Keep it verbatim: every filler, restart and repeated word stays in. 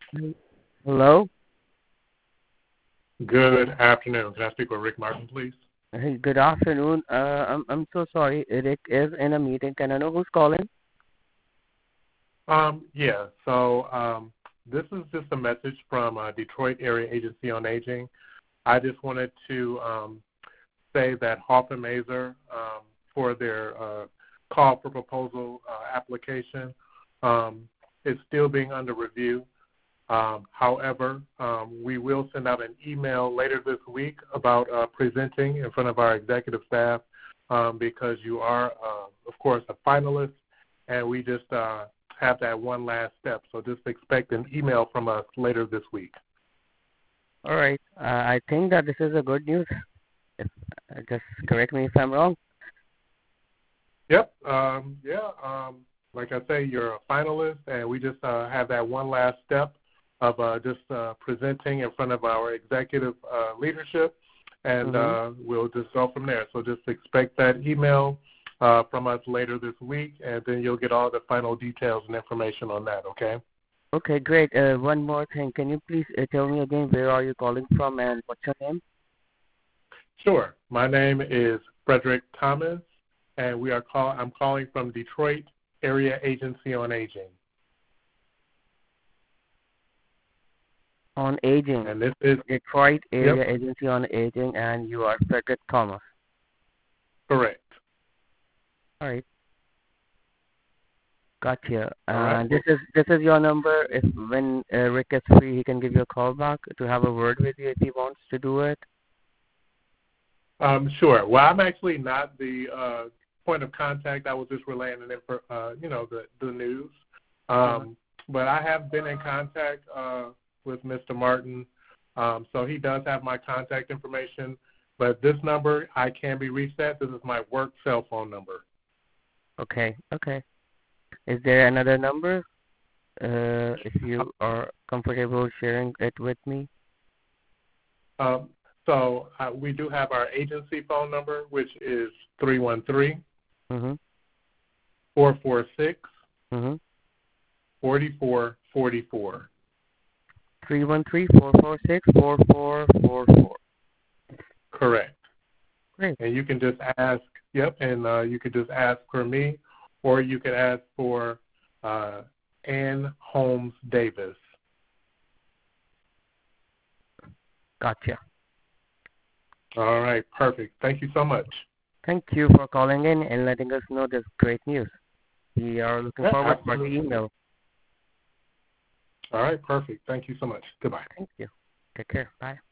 Hello. Good afternoon. Can I speak with Rick Martin, please? Hey, good afternoon. Uh, I'm I'm so sorry. Rick is in a meeting. Can I know who's calling? Um, yeah, so um, this is just a message from uh, Detroit Area Agency on Aging. I just wanted to um, say that Hoffman Mazer, um, for their uh, call for proposal uh, application, um, is still being under review. Um, however, um, we will send out an email later this week about uh, presenting in front of our executive staff um, because you are, uh, of course, a finalist, and we just uh, have that one last step. So just expect an email from us later this week. All right. Uh, I think that this is a good news. If, uh, just correct me if I'm wrong. Yep. Um, yeah. Um, like I say, you're a finalist, and we just uh, have that one last step of uh, just uh, presenting in front of our executive uh, leadership, and Mm-hmm. uh, we'll just go from there. So just expect that email uh, from us later this week, and then you'll get all the final details and information on that, okay? Okay, great. Uh, one more thing. Can you please uh, tell me again where are you calling from and what's your name? Sure. My name is Frederick Thomas, and we are call- I'm calling from Detroit Area Agency on Aging. On Aging. And this is, Detroit yep, Area Agency on Aging, and you are Frederick Thomas. correct. All right. Gotcha. All right. And this Well, is this is your number. If when uh, Rick is free, he can give you a call back to have a word with you if he wants to do it. Um, sure. Well, I'm actually not the uh, point of contact. I was just relaying an info, uh, you know, the the news. Uh-huh. Um, but I have been in contact uh, with Mister Martin, um, so he does have my contact information. But this number I can be reached at. This is my work cell phone number. Okay. Okay. Is there another number? Uh, if you are comfortable sharing it with me. Um, so uh, we do have our agency phone number, which is three one three, Mhm. four four six, Mhm. four four four four. Three one three four four six four four four four. Correct. Great. And you can just ask, yep, and uh, you could just ask for me, or you could ask for uh, Ann Holmes Davis. Gotcha. All right, perfect. Thank you so much. Thank you for calling in and letting us know this great news. We are looking Yeah, forward for the absolutely. email. All right, perfect. Thank you so much. Goodbye. Thank you. Take care. Bye.